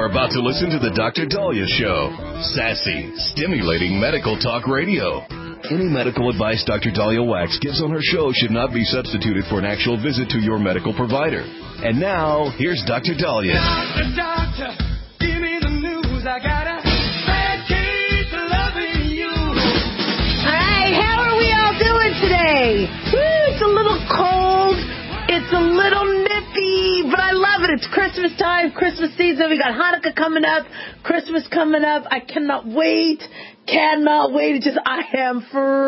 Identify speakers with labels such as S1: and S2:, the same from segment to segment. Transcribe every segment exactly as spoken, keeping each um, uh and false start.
S1: are about to listen to the Doctor Dahlia Show. Sassy, stimulating medical talk radio. Any medical advice Doctor Dahlia Wax gives on her show should not be substituted for an actual visit to your medical provider. And now, here's Doctor Dahlia.
S2: Doctor, doctor, give me the news. I got a bad case of loving you.
S3: Hi, how are we all doing today? Woo, it's a little cold. It's a little nippy, but I love it. It's Christmas time, Christmas season. We got Hanukkah coming up, Christmas coming up. I cannot wait. Cannot wait. It's just, I am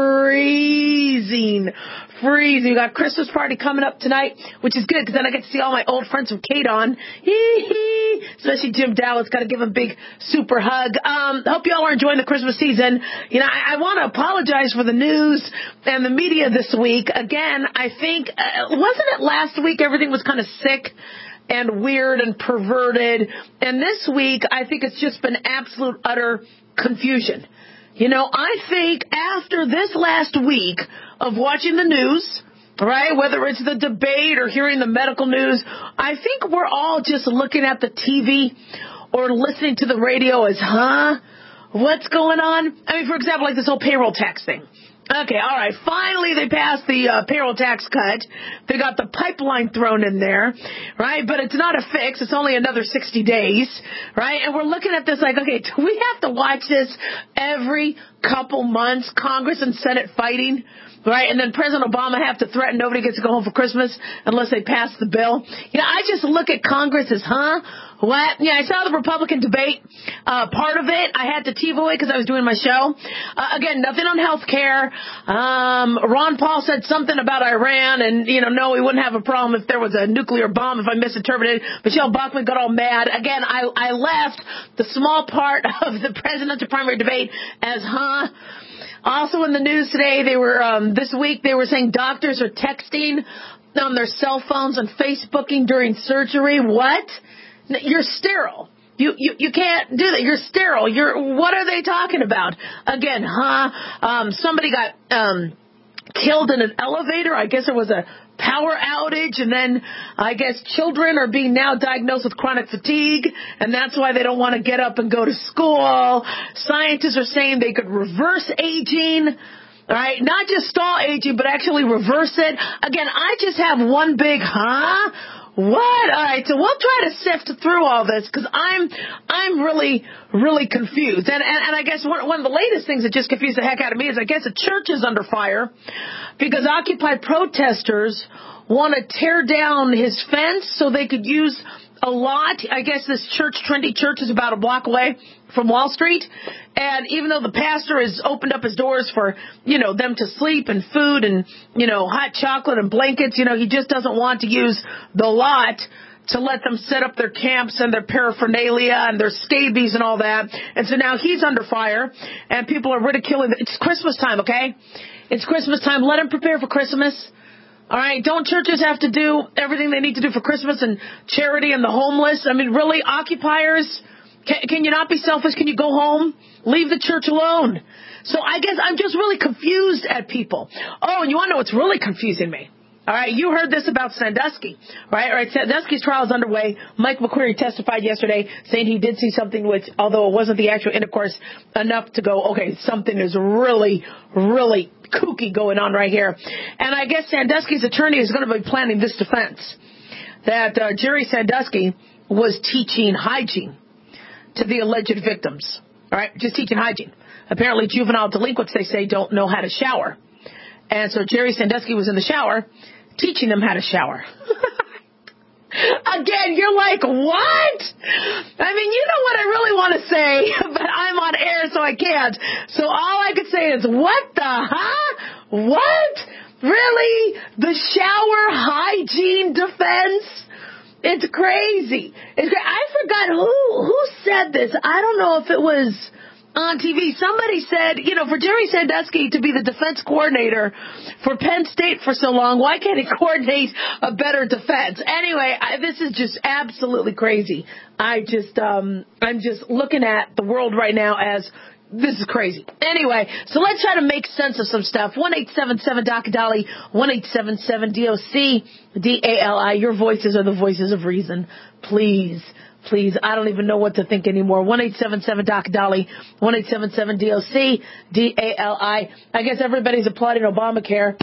S3: freezing. Freezing. We got Christmas party coming up tonight, which is good because then I get to see all my old friends from Kate on. Hee hee. Especially Jim Dallas. Got to give him a big super hug. Um, hope you all are enjoying the Christmas season. You know, I, I want to apologize for the news and the media this week. Again, I think, uh, wasn't it last week everything was kind of sick and weird and perverted? And this week, I think it's just been absolute, utter confusion. You know, I think after this last week of watching the news, right, whether it's the debate or hearing the medical news, I think we're all just looking at the T V or listening to the radio as, huh? What's going on? I mean, for example, like this whole payroll tax thing. Okay, all right. Finally, they passed the uh, payroll tax cut. They got the pipeline thrown in there, right? But it's not a fix. It's only another sixty days, right? And we're looking at this like, okay, do we have to watch this every couple months? Congress and Senate fighting, right? And then President Obama have to threaten nobody gets to go home for Christmas unless they pass the bill. You know, I just look at Congress as, huh? What? Yeah, I saw the Republican debate, uh, part of it. I had to TiVo it because I was doing my show. Uh, again, nothing on health care. Um, Ron Paul said something about Iran and, you know, no, we wouldn't have a problem if there was a nuclear bomb if I misinterpreted. Michelle Bachmann got all mad. Again, I, I left the small part of the presidential primary debate as, huh? Also in the news today, they were, um, this week, they were saying doctors are texting on their cell phones and Facebooking during surgery. What? You're sterile. You, you you can't do that. You're sterile. You're what are they talking about? Again, huh? Um, somebody got um, killed in an elevator. I guess it was a power outage, and then I guess children are being now diagnosed with chronic fatigue, and that's why they don't want to get up and go to school. Scientists are saying they could reverse aging. All right, not just stall aging, but actually reverse it. Again, I just have one big huh. What? All right, so we'll try to sift through all this because I'm I'm really, really confused. And, and, and I guess one, one of the latest things that just confused the heck out of me is I guess a church is under fire because Occupy protesters want to tear down his fence so they could use a lot. I guess this church, Trendy Church, is about a block away from Wall Street. And even though the pastor has opened up his doors for, you know, them to sleep and food and, you know, hot chocolate and blankets, you know, he just doesn't want to use the lot to let them set up their camps and their paraphernalia and their scabies and all that. And so now he's under fire and people are ridiculing. It's Christmas time, okay? It's Christmas time. Let him prepare for Christmas. All right, don't churches have to do everything they need to do for Christmas and charity and the homeless? I mean, really, occupiers, can, can you not be selfish? Can you go home? Leave the church alone. So I guess I'm just really confused at people. Oh, and you want to know what's really confusing me? All right, you heard this about Sandusky, right? All right, Sandusky's trial is underway. Mike McQueary testified yesterday saying he did see something which, although it wasn't the actual intercourse, enough to go, okay, something is really, really kooky going on right here. And I guess Sandusky's attorney is going to be planning this defense, that uh, Jerry Sandusky was teaching hygiene to the alleged victims. All right, just teaching hygiene. Apparently juvenile delinquents, they say, don't know how to shower. And so Jerry Sandusky was in the shower teaching them how to shower. Again, you're like, what? I mean, you know what I really want to say, but I'm on air, so I can't. So all I could say is, what the, huh? What? Really? The shower hygiene defense? It's crazy. It's cra- I forgot who who said this. I don't know if it was on T V. Somebody said, you know, for Jerry Sandusky to be the defense coordinator for Penn State for so long, why can't he coordinate a better defense? Anyway, I, this is just absolutely crazy. I just, um, I'm just looking at the world right now as this is crazy. Anyway, so let's try to make sense of some stuff. one eight seven seven D O C Dolly, one eight seven seven D O C D A L I. Your voices are the voices of reason. Please, Please, I don't even know what to think anymore. one eight seven seven Doc Dolly, one eight seven seven D O C, D A L I. I guess everybody's applauding Obamacare.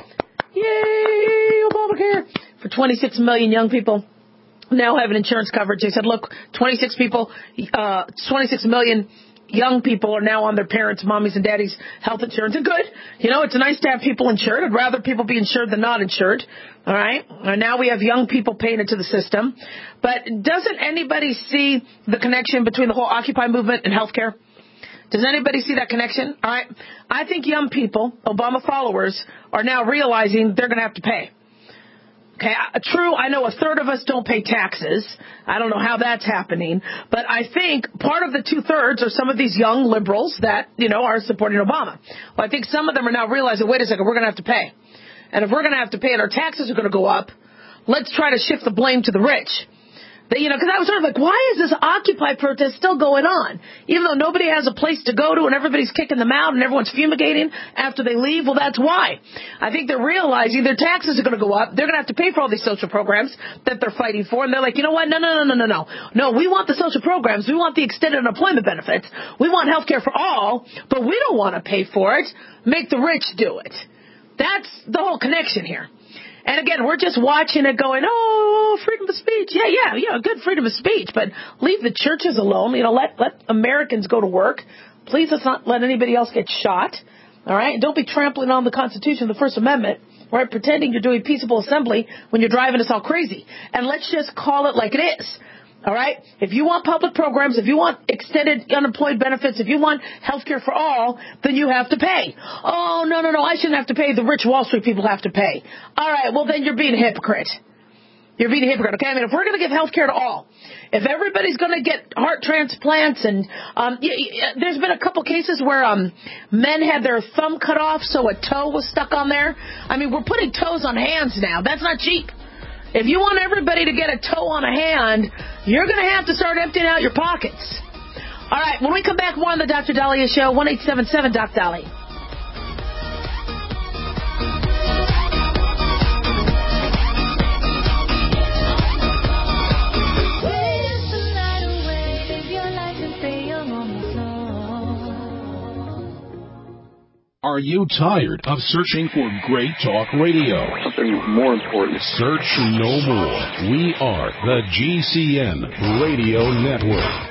S3: Yay, Obamacare. For twenty-six million young people now having insurance coverage. They said, look, twenty-six people, uh, twenty-six million young people are now on their parents', mommies, and daddies' health insurance. And good. You know, it's nice to have people insured. I'd rather people be insured than not insured. All right? And now we have young people paying into the system. But doesn't anybody see the connection between the whole Occupy movement and healthcare? Does anybody see that connection? All right. I think young people, Obama followers, are now realizing they're going to have to pay. Okay, true, I know a third of us don't pay taxes. I don't know how that's happening. But I think part of the two-thirds are some of these young liberals that, you know, are supporting Obama. Well, I think some of them are now realizing, wait a second, we're going to have to pay. And if we're going to have to pay and our taxes are going to go up, let's try to shift the blame to the rich. They, you know, because I was sort of like, why is this Occupy protest still going on? Even though nobody has a place to go to and everybody's kicking them out and everyone's fumigating after they leave, well, that's why. I think they're realizing their taxes are going to go up. They're going to have to pay for all these social programs that they're fighting for. And they're like, you know what? No, no, no, no, no, no. No, we want the social programs. We want the extended unemployment benefits. We want health care for all, but we don't want to pay for it. Make the rich do it. That's the whole connection here. And again, we're just watching it going, oh, freedom of speech. Yeah, yeah, yeah, good freedom of speech. But leave the churches alone. You know, let, let Americans go to work. Please let's not let anybody else get shot. All right? And don't be trampling on the Constitution, the First Amendment, right? Pretending you're doing peaceable assembly when you're driving us all crazy. And let's just call it like it is. All right? If you want public programs, if you want extended unemployed benefits, if you want health care for all, then you have to pay. Oh, no, no, no, I shouldn't have to pay. The rich Wall Street people have to pay. All right, well, then you're being a hypocrite. You're being a hypocrite, okay? I mean, if we're going to give health care to all, if everybody's going to get heart transplants and um, y- y- there's been a couple cases where um, men had their thumb cut off so a toe was stuck on there. I mean, we're putting toes on hands now. That's not cheap. If you want everybody to get a toe on a hand, you're going to have to start emptying out your pockets. All right, when we come back, more on the Doctor Dahlia Show, one eight seven seven Doc Dolly.
S4: Are you tired of searching for great talk radio?
S5: Something more important.
S4: Search no more. We are the G C N Radio Network.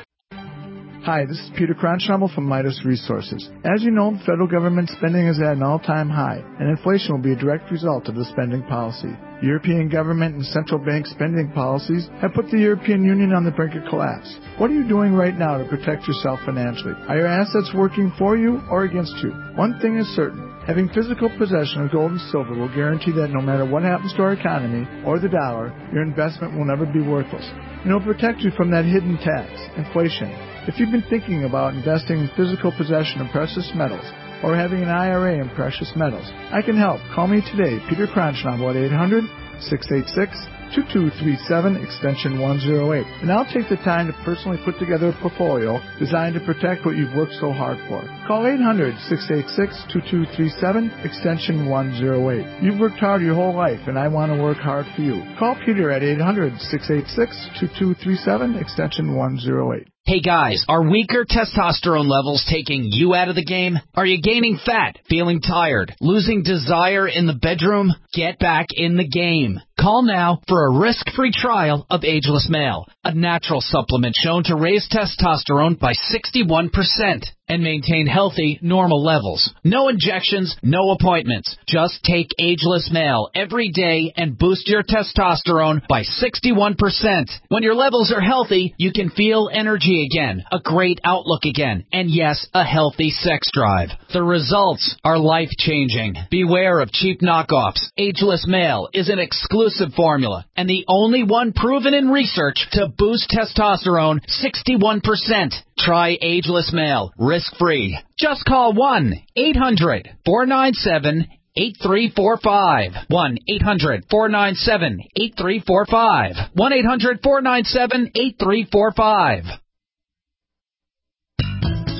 S6: Hi, this is Peter Cronschnabel from Midas Resources. As you know, federal government spending is at an all-time high, and inflation will be a direct result of the spending policy. European government and central bank spending policies have put the European Union on the brink of collapse. What are you doing right now to protect yourself financially? Are your assets working for you or against you? One thing is certain. Having physical possession of gold and silver will guarantee that no matter what happens to our economy or the dollar, your investment will never be worthless. And it will protect you from that hidden tax, inflation. If you've been thinking about investing in physical possession of precious metals or having an I R A in precious metals, I can help. Call me today, Peter Cronschnabel, at eight hundred, six eight six, two two three seven, extension one oh eight. And I'll take the time to personally put together a portfolio designed to protect what you've worked so hard for. Call eight hundred, six eight six, two two three seven, extension one oh eight. You've worked hard your whole life, and I want to work hard for you. Call Peter at eight hundred, six eight six, two two three seven, extension one oh eight.
S7: Hey guys, are weaker testosterone levels taking you out of the game? Are you gaining fat, feeling tired, losing desire in the bedroom? Get back in the game. Call now for a risk-free trial of Ageless Male, a natural supplement shown to raise testosterone by sixty-one percent and maintain healthy, normal levels. No injections, no appointments. Just take Ageless Male every day and boost your testosterone by sixty-one percent. When your levels are healthy, you can feel energy again, a great outlook again, and yes, a healthy sex drive. The results are life-changing. Beware of cheap knockoffs. Ageless Male is an exclusive formula and the only one proven in research to boost testosterone sixty-one percent. Try Ageless Male, risk-free. Just call one eight hundred, four nine seven, eight three four five. one eight hundred, four nine seven, eight three four five. one eight hundred, four nine seven, eight three four five.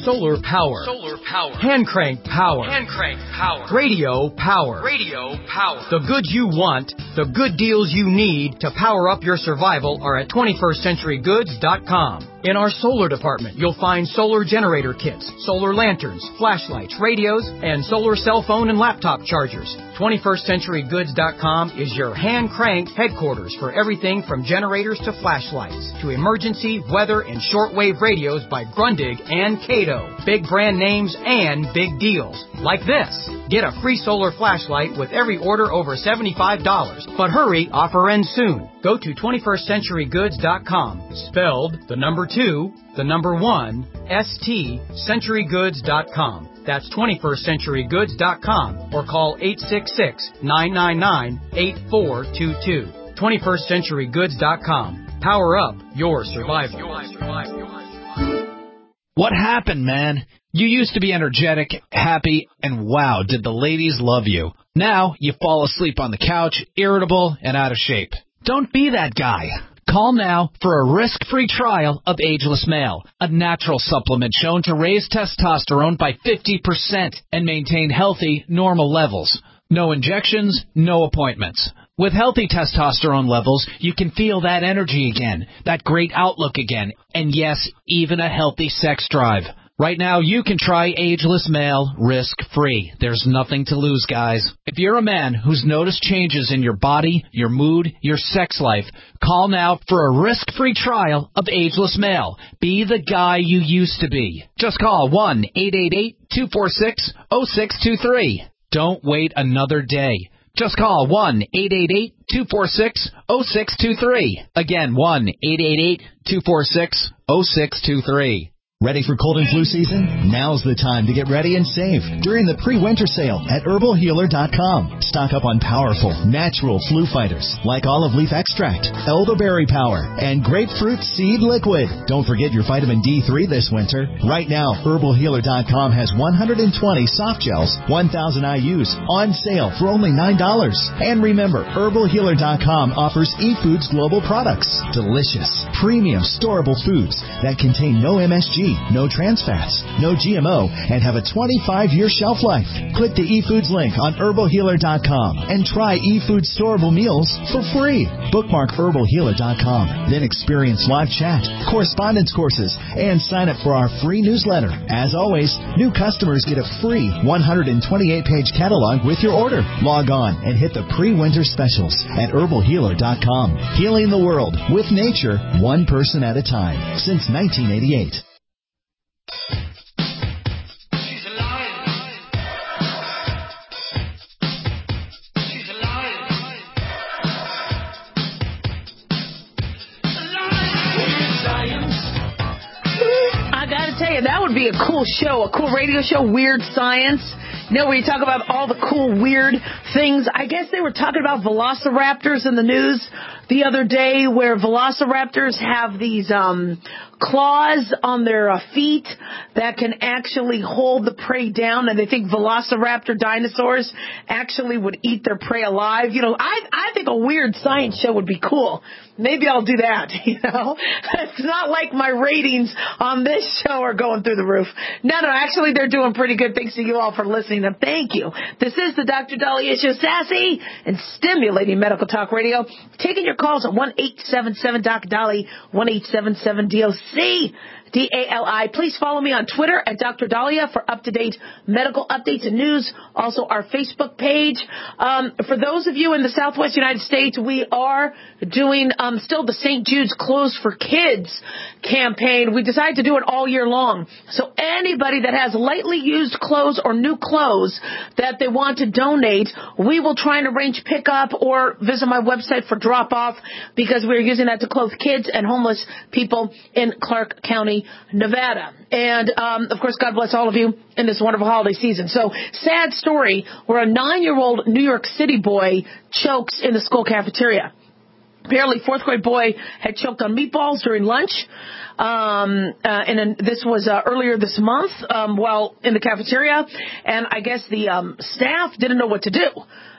S5: Solar power.
S8: Solar power.
S5: Hand crank power.
S8: Hand crank power.
S5: Radio power.
S8: Radio power.
S5: The goods you want, the good deals you need to power up your survival are at twenty-first century goods dot com. In our solar department, you'll find solar generator kits, solar lanterns, flashlights, radios, and solar cell phone and laptop chargers. twenty-first century goods dot com is your hand-cranked headquarters for everything from generators to flashlights, to emergency, weather, and shortwave radios by Grundig and Cato. Big brand names and big deals. Like this. Get a free solar flashlight with every order over seventy-five dollars. But hurry, offer ends soon. Go to twenty-first century goods dot com, spelled the number two, the number one, S T, century goods dot com. That's twenty-first century goods dot com or call eight six six, nine nine nine, eight four two two. twenty-first century goods dot com. Power up your survival.
S7: What happened, man? You used to be energetic, happy, and wow, did the ladies love you. Now you fall asleep on the couch, irritable, and out of shape. Don't be that guy. Call now for a risk-free trial of Ageless Male, a natural supplement shown to raise testosterone by fifty percent and maintain healthy, normal levels. No injections, no appointments. With healthy testosterone levels, you can feel that energy again, that great outlook again, and yes, even a healthy sex drive. Right now, you can try Ageless Male risk-free. There's nothing to lose, guys. If you're a man who's noticed changes in your body, your mood, your sex life, call now for a risk-free trial of Ageless Male. Be the guy you used to be. Just call one eight eight eight, two four six, zero six two three. Don't wait another day. Just call one eight eight eight, two four six, zero six two three. Again, one eight eight eight, two four six, zero six two three.
S9: Ready for cold and flu season? Now's the time to get ready and save during the pre-winter sale at herbal healer dot com. Stock up on powerful, natural flu fighters like olive leaf extract, elderberry power, and grapefruit seed liquid. Don't forget your vitamin D three this winter. Right now, herbal healer dot com has one hundred twenty soft gels, one thousand I U's on sale for only nine dollars. And remember, herbal healer dot com offers eFoods Global products. Delicious, premium, storable foods that contain no M S G, no trans fats, no G M O, and have a twenty-five year shelf life. Click the eFoods link on herbal healer dot com and try eFoods storable meals for free. Bookmark herbal healer dot com, then experience live chat, correspondence courses, and sign up for our free newsletter. As always, new customers get a free one hundred twenty-eight page catalog with your order. Log on and hit the pre-winter specials at herbal healer dot com. Healing the world with nature, one person at a time, since nineteen eighty-eight.
S3: That would be a cool show, a cool radio show, Weird Science. You know, where you talk about all the cool, weird things. I guess they were talking about velociraptors in the news the other day, where velociraptors have these um claws on their uh, feet that can actually hold the prey down, and they think velociraptor dinosaurs actually would eat their prey alive. You know, I I think a Weird Science show would be cool. Maybe I'll do that, you know. It's not like my ratings on this show are going through the roof. No, no, actually they're doing pretty good. Thanks to you all for listening, and thank you. This is the Doctor Dahlia Show, sassy and stimulating medical talk radio. Taking your calls at one eight seven seven Doc Dolly, one eight seven seven D O C. D A L I. Please follow me on Twitter at Doctor Dahlia for up-to-date medical updates and news. Also, our Facebook page. Um, for those of you in the Southwest United States, we are doing um, still the Saint Jude's Clothes for Kids campaign. We decided to do it all year long. So anybody that has lightly used clothes or new clothes that they want to donate, we will try and arrange pickup or visit my website for drop-off, because we're using that to clothe kids and homeless people in Clark County, Nevada. And, um, of course, God bless all of you in this wonderful holiday season. So, sad story where a nine-year-old New York City boy chokes in the school cafeteria. Apparently, fourth grade boy had choked on meatballs during lunch. Um, uh, and then this was uh, earlier this month um, while in the cafeteria. And I guess the um, staff didn't know what to do.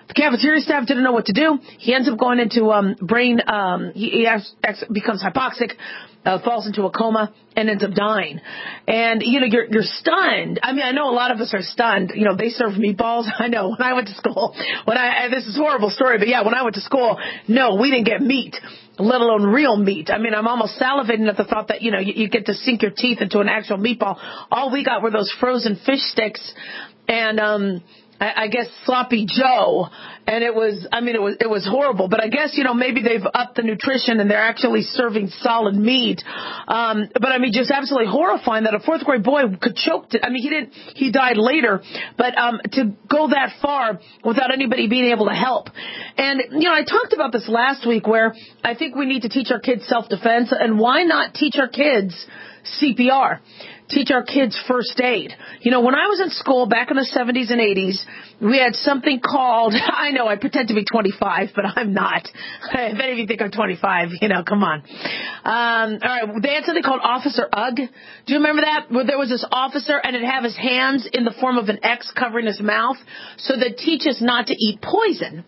S3: The cafeteria staff didn't know what to do. He ends up going into um, brain, um, he, he has, becomes hypoxic, uh, falls into a coma, and ends up dying. And, you know, you're, you're stunned. I mean, I know a lot of us are stunned. You know, they serve meatballs. I know when I went to school, when I, this is a horrible story, but yeah, when I went to school, no, we didn't get meat, let alone real meat. I mean, I'm almost salivating at the thought that, you know, you, you get to sink your teeth into an actual meatball. All we got were those frozen fish sticks and, um, I, I guess Sloppy Joe, and it was, I mean, it was, it was horrible, but I guess, you know, maybe they've upped the nutrition and they're actually serving solid meat. Um, but I mean, just absolutely horrifying that a fourth grade boy could choke to, I mean, he didn't, he died later, but, um, to go that far without anybody being able to help. And, you know, I talked about this last week where I think we need to teach our kids self-defense, and why not teach our kids C P R? Teach our kids first aid. You know, when I was in school back in the seventies and eighties, we had something called, I know I pretend to be twenty-five, but I'm not. If any of you think I'm twenty-five, you know, come on. Um, all right, they had something called Officer Ugg. Do you remember that? Where there was this officer and it'd have his hands in the form of an X covering his mouth so that teach us not to eat poison.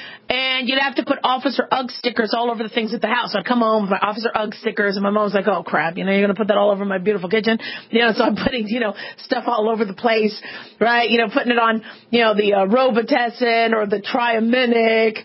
S3: And you'd have to put Officer Ugg stickers all over the things at the house. I'd come home with my Officer Ugg stickers, and my mom was like, oh, crap, you know, you're going to put that all over my beautiful kitchen? You know, so I'm putting, you know, stuff all over the place, right? You know, putting it on, you know, the uh, Robitussin or the Triaminic,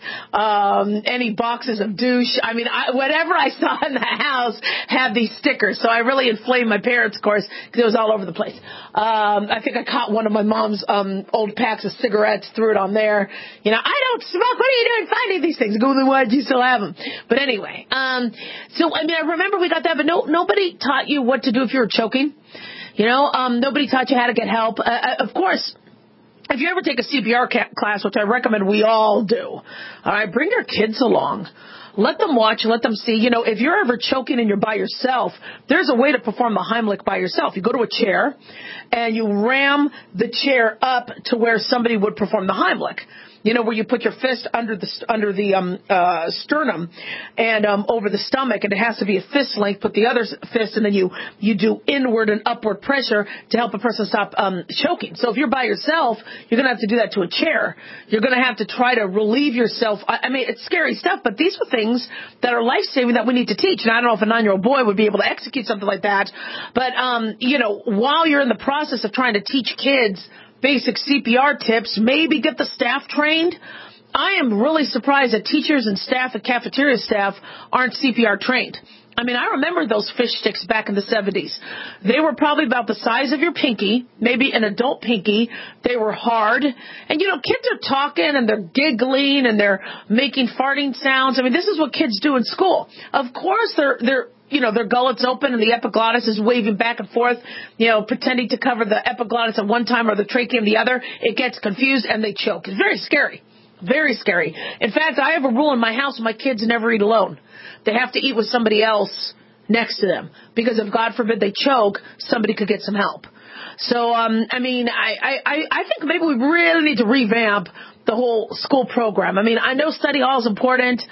S3: um, any boxes of douche. I mean, I, whatever I saw in the house had these stickers. So I really inflamed my parents, of course, because it was all over the place. Um, I think I caught one of my mom's um, old packs of cigarettes, threw it on there. You know, I don't smoke. What are you doing finding these things? Go, then why do you still have them? But anyway, um, so I mean, I remember we got that, but no, nobody taught you what to do if you were choking. You know, um, nobody taught you how to get help. Uh, of course, if you ever take a C P R ca- class, which I recommend we all do, all right, bring your kids along. Let them watch, let them see. You know, if you're ever choking and you're by yourself, there's a way to perform the Heimlich by yourself. You go to a chair and you ram the chair up to where somebody would perform the Heimlich. You know, where you put your fist under the under the um, uh, sternum and um, over the stomach, and it has to be a fist length. Put the other fist, and then you you do inward and upward pressure to help a person stop um, choking. So if you're by yourself, you're going to have to do that to a chair. You're going to have to try to relieve yourself. I, I mean, it's scary stuff, but these are things that are life-saving that we need to teach. And I don't know if a nine-year-old boy would be able to execute something like that, but um, you know, while you're in the process of trying to teach kids basic C P R tips, maybe get the staff trained. I am really surprised that teachers and staff and cafeteria staff aren't C P R trained. I mean, I remember those fish sticks back in the seventies. They were probably about the size of your pinky, maybe an adult pinky. They were hard. And, you know, kids are talking and they're giggling and they're making farting sounds. I mean, this is what kids do in school. Of course, they're, they're, you know, their gullets open and the epiglottis is waving back and forth, you know, pretending to cover the epiglottis at one time or the tracheum the other. It gets confused and they choke. It's very scary. Very scary. In fact, I have a rule in my house: my kids never eat alone. They have to eat with somebody else next to them, because if, God forbid, they choke, somebody could get some help. So, um, I mean, I, I, I think maybe we really need to revamp the whole school program. I mean, I know study hall is important.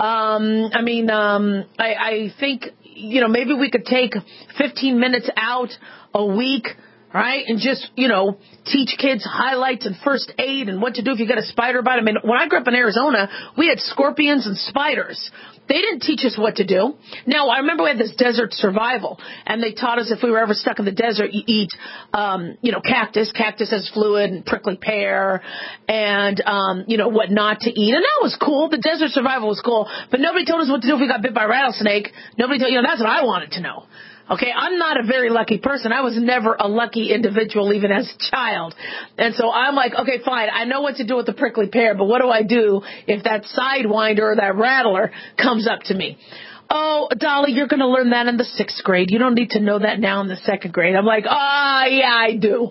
S3: Um, I mean, um, I, I think, you know, maybe we could take fifteen minutes out a week, right, and just, you know, teach kids highlights and first aid and what to do if you get a spider bite. I mean, when I grew up in Arizona, we had scorpions and spiders. They didn't teach us what to do. Now, I remember we had this desert survival, and they taught us if we were ever stuck in the desert, you eat, um, you know, cactus. Cactus has fluid and prickly pear and, um, you know, what not to eat. And that was cool. The desert survival was cool. But nobody told us what to do if we got bit by a rattlesnake. Nobody told, you know, that's what I wanted to know. Okay, I'm not a very lucky person. I was never a lucky individual, even as a child. And so I'm like, okay, fine, I know what to do with the prickly pear, but what do I do if that sidewinder or that rattler comes up to me? Oh, Dolly, you're going to learn that in the sixth grade. You don't need to know that now in the second grade. I'm like, oh, yeah, I do.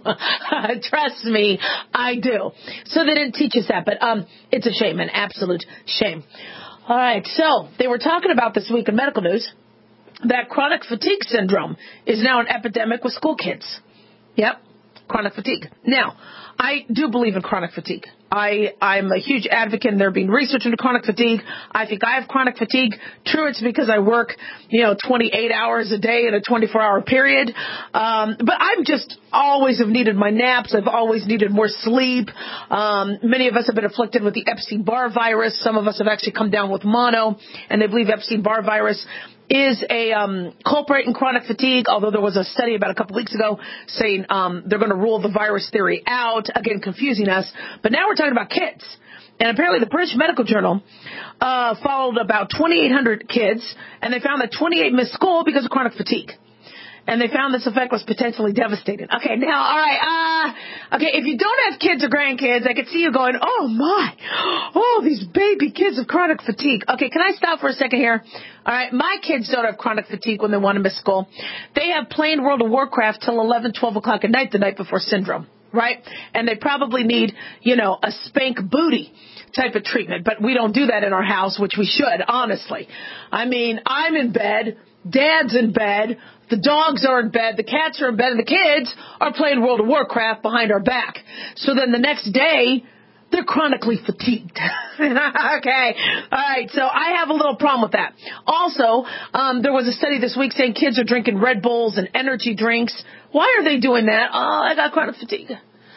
S3: Trust me, I do. So they didn't teach us that, but um, it's a shame, an absolute shame. All right, so they were talking about this week in medical news that chronic fatigue syndrome is now an epidemic with school kids. Yep. chronic fatigue. Now, I do believe in chronic fatigue. I, I'm a huge advocate in there being research into chronic fatigue. I think I have chronic fatigue. True, it's because I work, you know, twenty-eight hours a day in a twenty-four hour period. Um, but I'm just always have needed my naps. I've always needed more sleep. Um, many of us have been afflicted with the Epstein-Barr virus. Some of us have actually come down with mono, and they believe Epstein-Barr virus is a um, culprit in chronic fatigue, although there was a study about a couple weeks ago saying um, they're going to rule the virus theory out, again, confusing us. But now we're talking about kids. And apparently the British Medical Journal uh, followed about twenty-eight hundred kids, and they found that twenty-eight missed school because of chronic fatigue. And they found this effect was potentially devastating. Okay, now, all right, uh, okay, if you don't have kids or grandkids, I could see you going, oh, my, oh, these baby kids have chronic fatigue. Okay, can I stop for a second here? All right, my kids don't have chronic fatigue when they want to miss school. They have playing World of Warcraft till eleven, twelve o'clock at night the night before syndrome, right? And they probably need, you know, a spank booty type of treatment. But we don't do that in our house, which we should, honestly. I mean, I'm in bed. Dad's in bed, the dogs are in bed, the cats are in bed, and the kids are playing World of Warcraft behind our back. So then the next day, they're chronically fatigued. Okay. All right. So I have a little problem with that. Also, um, there was a study this week saying kids are drinking Red Bulls and energy drinks. Why are they doing that? Oh, I got chronic fatigue.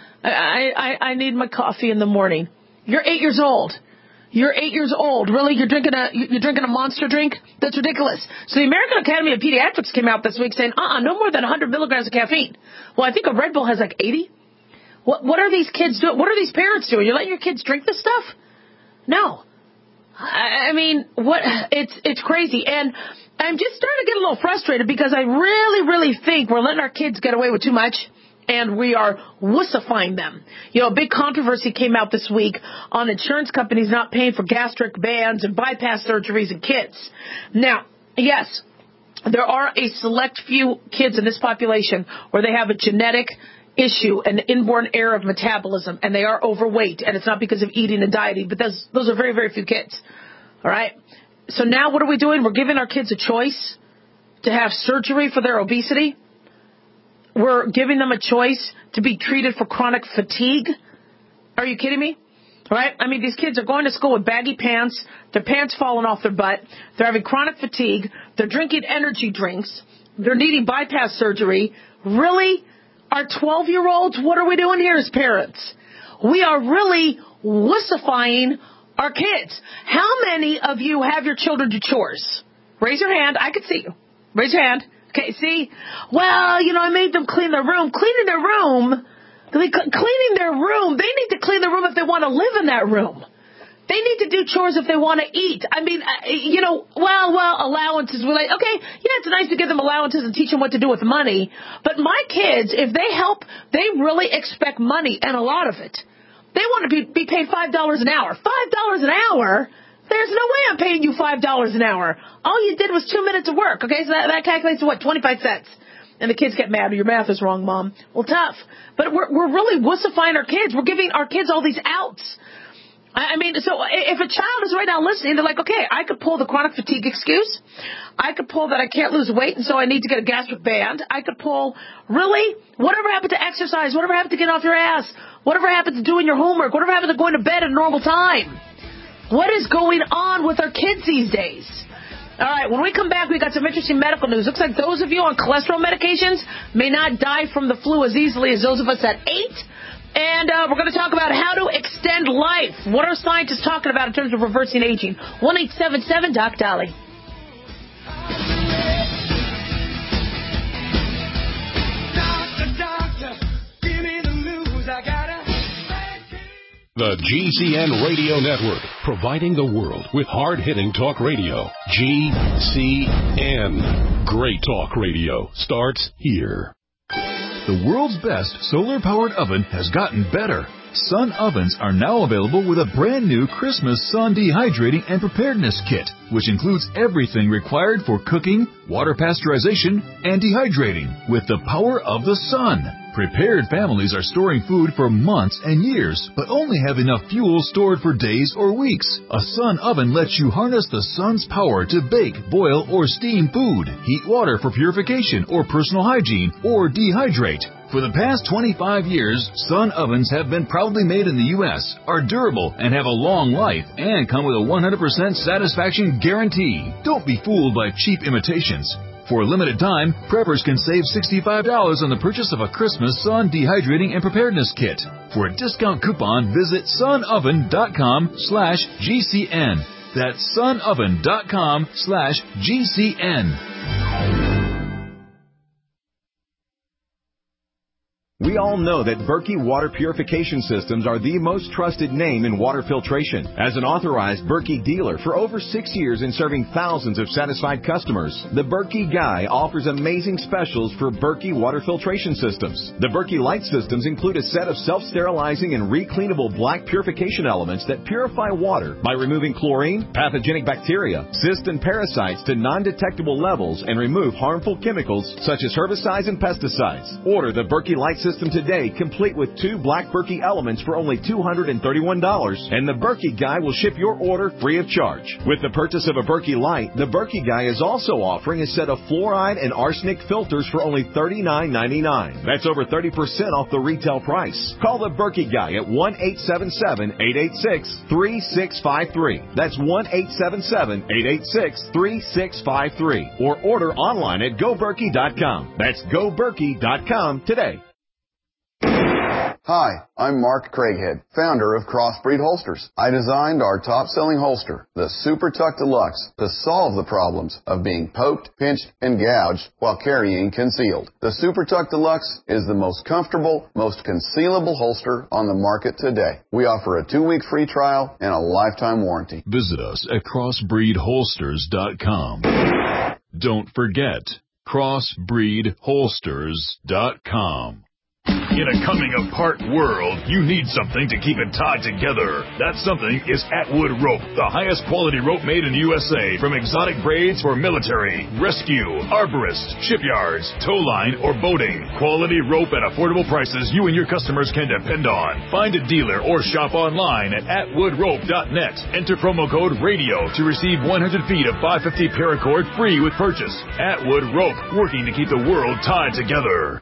S3: I, I, I need my coffee in the morning. You're eight years old. You're eight years old. Really? You're drinking a you're drinking a Monster drink? That's ridiculous. So the American Academy of Pediatrics came out this week saying, uh-uh, no more than one hundred milligrams of caffeine. Well, I think a Red Bull has like eighty. What what are these kids doing? What are these parents doing? You're letting your kids drink this stuff? No. I, I mean, what? It's it's crazy. And I'm just starting to get a little frustrated because I really, really think we're letting our kids get away with too much. And we are wussifying them. You know, a big controversy came out this week on insurance companies not paying for gastric bands and bypass surgeries in kids. Now, yes, there are a select few kids in this population where they have a genetic issue, an inborn error of metabolism, and they are overweight, and it's not because of eating and dieting, but those, those are very, very few kids. All right? So now what are we doing? We're giving our kids a choice to have surgery for their obesity. We're giving them a choice to be treated for chronic fatigue. Are you kidding me? Right? I mean, these kids are going to school with baggy pants, their pants falling off their butt, they're having chronic fatigue, they're drinking energy drinks, they're needing bypass surgery. Really? Our twelve-year-olds, what are we doing here as parents? We are really wussifying our kids. How many of you have your children do chores? Raise your hand. I can see you. Raise your hand. Okay, see? Well, you know, I made them clean their room. Cleaning their room, cleaning their room, they need to clean their room if they want to live in that room. They need to do chores if they want to eat. I mean, you know, well, well, allowances. We're like, okay, yeah, it's nice to give them allowances and teach them what to do with money. But my kids, if they help, they really expect money, and a lot of it. They want to be, be paid five dollars an hour. five dollars an hour? There's no way I'm paying you five dollars an hour. All you did was two minutes of work. Okay, so that, that calculates to what, twenty-five cents. And the kids get mad. Your math is wrong, Mom. Well, tough. But we're, we're really wussifying our kids. We're giving our kids all these outs. I, I mean, so if a child is right now listening, they're like, okay, I could pull the chronic fatigue excuse. I could pull that I can't lose weight, and so I need to get a gastric band. I could pull, really? Whatever happened to exercise? Whatever happened to getting off your ass? Whatever happened to doing your homework? Whatever happened to going to bed at a normal time? What is going on with our kids these days? All right, when we come back, we got some interesting medical news. Looks like those of you on cholesterol medications may not die from the flu as easily as those of us that ate. And uh, we're going to talk about how to extend life. What are scientists talking about in terms of reversing aging? one eight seven seven Doc Dolly.
S4: The G C N Radio Network, providing the world with hard-hitting talk radio. G C N. Great talk radio starts here.
S10: The world's best solar-powered oven has gotten better. Sun ovens are now available with a brand new Christmas Sun Dehydrating and Preparedness Kit, which includes everything required for cooking, water pasteurization, and dehydrating with the power of the sun. Prepared families are storing food for months and years, but only have enough fuel stored for days or weeks. A Sun oven lets you harness the sun's power to bake, boil, or steam food, heat water for purification or personal hygiene, or dehydrate. For the past twenty-five years, Sun ovens have been proudly made in the U S, are durable, and have a long life, and come with a one hundred percent satisfaction guarantee. Don't be fooled by cheap imitations. For a limited time, preppers can save sixty-five dollars on the purchase of a Christmas Sun Dehydrating and Preparedness Kit. For a discount coupon, visit sunoven.com slash GCN. That's sunoven.com slash GCN.
S11: We all know that Berkey Water Purification Systems are the most trusted name in water filtration. As an authorized Berkey dealer for over six years and serving thousands of satisfied customers, the Berkey Guy offers amazing specials for Berkey Water Filtration Systems. The Berkey Light Systems include a set of self-sterilizing and recleanable black purification elements that purify water by removing chlorine, pathogenic bacteria, cysts, and parasites to non-detectable levels and remove harmful chemicals such as herbicides and pesticides. Order the Berkey Light System today, complete with two black Berkey elements for only two hundred thirty-one dollars, and the Berkey Guy will ship your order free of charge. With the purchase of a Berkey Light, the Berkey Guy is also offering a set of fluoride and arsenic filters for only thirty-nine ninety-nine. That's over thirty percent off the retail price. Call the Berkey Guy at one eight seven seven, eight eight six, three six five three. That's one eight seven seven, eight eight six, three six five three. Or order online at go berkey dot com. That's go berkey dot com today.
S12: Hi, I'm Mark Craighead, founder of Crossbreed Holsters. I designed our top-selling holster, the Super Tuck Deluxe, to solve the problems of being poked, pinched, and gouged while carrying concealed. The Super Tuck Deluxe is the most comfortable, most concealable holster on the market today. We offer a two-week free trial and a lifetime warranty.
S10: Visit us at crossbreed holsters dot com. Don't forget, crossbreed holsters dot com. In a coming-apart world, you need something to keep it tied together. That something is Atwood Rope, the highest quality rope made in the U S A. From exotic braids for military, rescue, arborists, shipyards, tow line, or boating. Quality rope at affordable prices you and your customers can depend on. Find a dealer or shop online at atwood rope dot net. Enter promo code RADIO to receive one hundred feet of five fifty paracord free with purchase. Atwood Rope, working to keep the world tied together.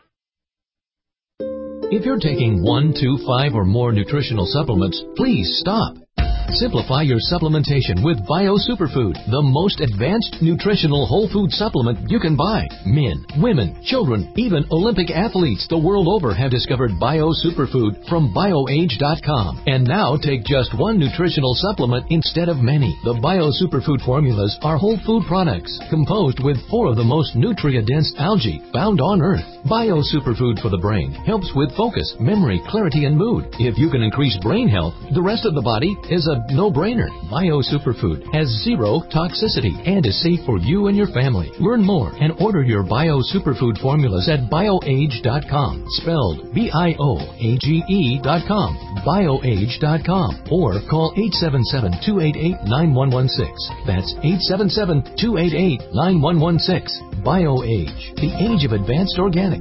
S13: If you're taking one, two, five, or more nutritional supplements, please stop. Simplify your supplementation with Bio Superfood, the most advanced nutritional whole food supplement you can buy. Men, women, children, even Olympic athletes the world over have discovered Bio Superfood from bio age dot com. And now take just one nutritional supplement instead of many. The Bio Superfood formulas are whole food products composed with four of the most nutrient-dense algae found on Earth. Bio Superfood for the brain helps with focus, memory, clarity, and mood. If you can increase brain health, the rest of the body is a no-brainer. Bio Superfood has zero toxicity and is safe for you and your family. Learn more and order your Bio Superfood formulas at bio age dot com, spelled B I O A G E dot com, bio age dot com, or call eight seven seven, two eight eight, nine one one six. That's eight seven seven, two eight eight, nine one one six. BioAge, the age of advanced organics.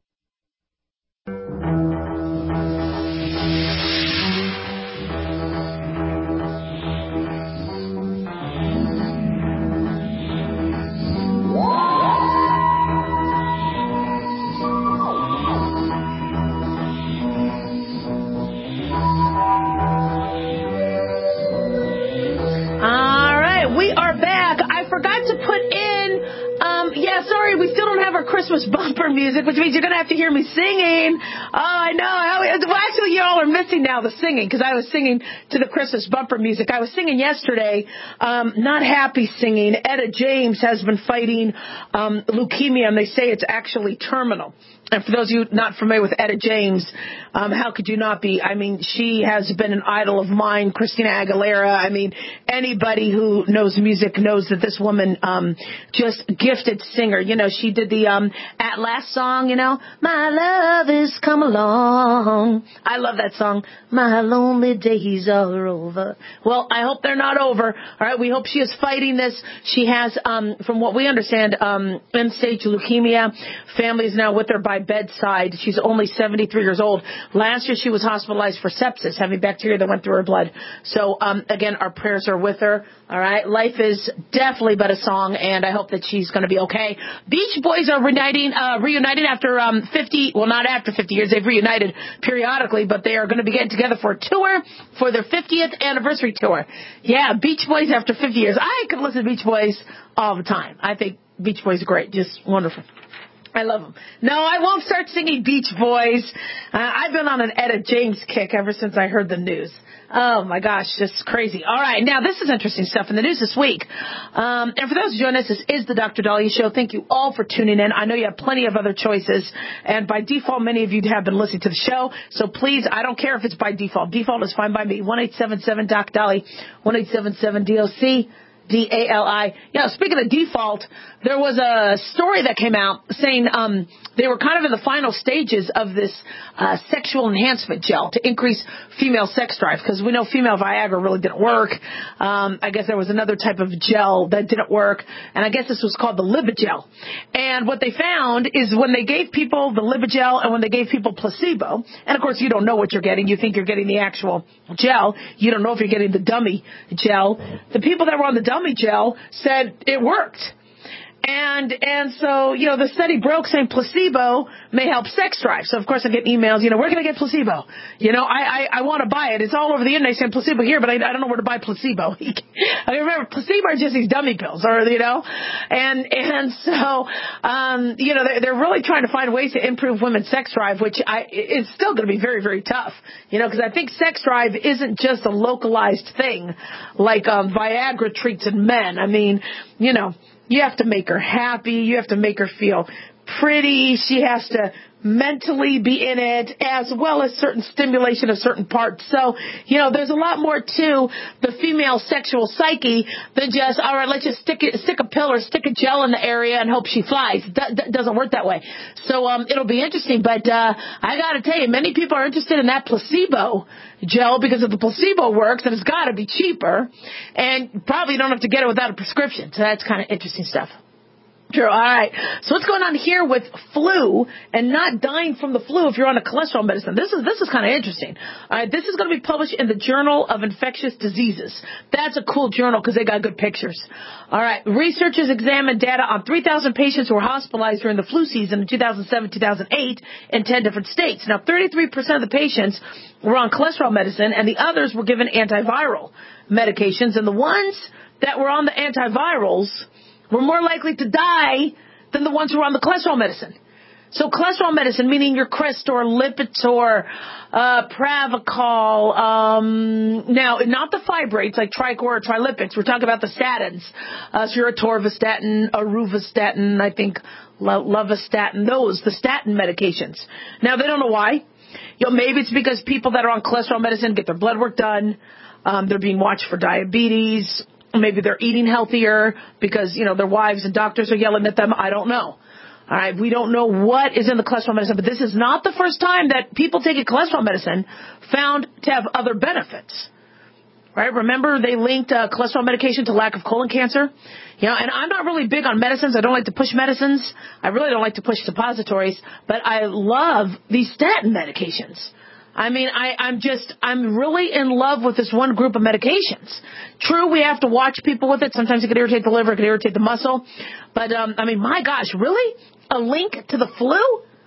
S3: Christmas bumper music, which means you're going to have to hear me singing. Oh, I know. Well, actually, you all are missing now the singing, because I was singing to the Christmas bumper music. I was singing yesterday, um, not happy singing. Etta James has been fighting um, leukemia, and they say it's actually terminal. And for those of you not familiar with Etta James, um, how could you not be? I mean, she has been an idol of mine, Christina Aguilera. I mean, anybody who knows music knows that this woman um, just gifted singer. You know, she did the um, At Last song, you know, my love is come along. I love that song. My lonely days are over. Well, I hope they're not over. All right, we hope she is fighting this. She has, um, from what we understand, um, end-stage leukemia. Family is now with her by bedside. She's only seventy-three years old. Last year she was hospitalized for sepsis, having bacteria that went through her blood. So, um, again, our prayers are with her. All right, life is definitely but a song, and I hope that she's going to be okay. Beach Boys are reuniting, uh, reunited after um, fifty, well, not after fifty years. They've reunited periodically, but they are going to be getting together for a tour for their fiftieth anniversary tour. Yeah, Beach Boys after fifty years. I could listen to Beach Boys all the time. I think Beach Boys are great, just wonderful. I love them. No, I won't start singing Beach Boys. Uh, I've been on an Etta James kick ever since I heard the news. Oh, my gosh, just crazy. All right, now this is interesting stuff in the news this week. Um, and for those who join us, this is the Doctor Dahlia Show. Thank you all for tuning in. I know you have plenty of other choices, and by default, many of you have been listening to the show. So please, I don't care if it's by default. Default is fine by me. one eight seven seven D O C Dahlia, one eight seven seven D O C. D A L I. You know, speaking of default, there was a story that came out saying um, they were kind of in the final stages of this uh, sexual enhancement gel to increase female sex drive, because we know female Viagra really didn't work. Um, I guess there was another type of gel that didn't work, and I guess this was called the Libigel. And what they found is when they gave people the Libigel and when they gave people placebo, and of course you don't know what you're getting. You think you're getting the actual gel. You don't know if you're getting the dummy gel. The people that were on the dummy gel said it worked. And, and so, you know, the study broke saying placebo may help sex drive. So, of course, I get emails, you know, where can I get placebo? You know, I, I, I want to buy it. It's all over the internet saying placebo here, but I, I don't know where to buy placebo. I remember placebo are just these dummy pills, or, you know, and, and so, um, you know, they're, they're really trying to find ways to improve women's sex drive, which I, is still going to be very, very tough, you know, because I think sex drive isn't just a localized thing like, um, Viagra treats in men. I mean, you know, you have to make her happy. You have to make her feel pretty. She has to mentally be in it, as well as certain stimulation of certain parts. So, you know, there's a lot more to the female sexual psyche than just, all right, let's just stick it, stick a pill or stick a gel in the area and hope she flies. That, that doesn't work that way. So, um, it'll be interesting. But, uh, I gotta tell you, many people are interested in that placebo gel because if the placebo works, then it's gotta be cheaper. And probably don't have to get it without a prescription. So that's kind of interesting stuff. True. All right. So what's going on here with flu and not dying from the flu if you're on a cholesterol medicine? This is this is kind of interesting. All right. This is going to be published in the Journal of Infectious Diseases. That's a cool journal because they got good pictures. All right. Researchers examined data on three thousand patients who were hospitalized during the flu season in two thousand seven, two thousand eight in ten different states. Now, thirty-three percent of the patients were on cholesterol medicine, and the others were given antiviral medications. And the ones that were on the antivirals were more likely to die than the ones who were on the cholesterol medicine. So cholesterol medicine, meaning your Crestor, Lipitor, uh, Pravachol, um, now, not the fibrates like Tricor or Trilipix. We're talking about the statins. Uh, so your atorvastatin, arovastatin, I think, lovastatin, those, the statin medications. Now, they don't know why. You know, maybe it's because people that are on cholesterol medicine get their blood work done. Um, they're being watched for diabetes. Maybe they're eating healthier because, you know, their wives and doctors are yelling at them. I don't know. All right. We don't know what is in the cholesterol medicine, but this is not the first time that people taking cholesterol medicine found to have other benefits. Right? Remember they linked uh, cholesterol medication to lack of colon cancer? You know, and I'm not really big on medicines. I don't like to push medicines. I really don't like to push suppositories, but I love these statin medications. I mean, I, I'm just, I'm really in love with this one group of medications. True, we have to watch people with it. Sometimes it can irritate the liver, it can irritate the muscle. But, um, I mean, my gosh, really? A link to the flu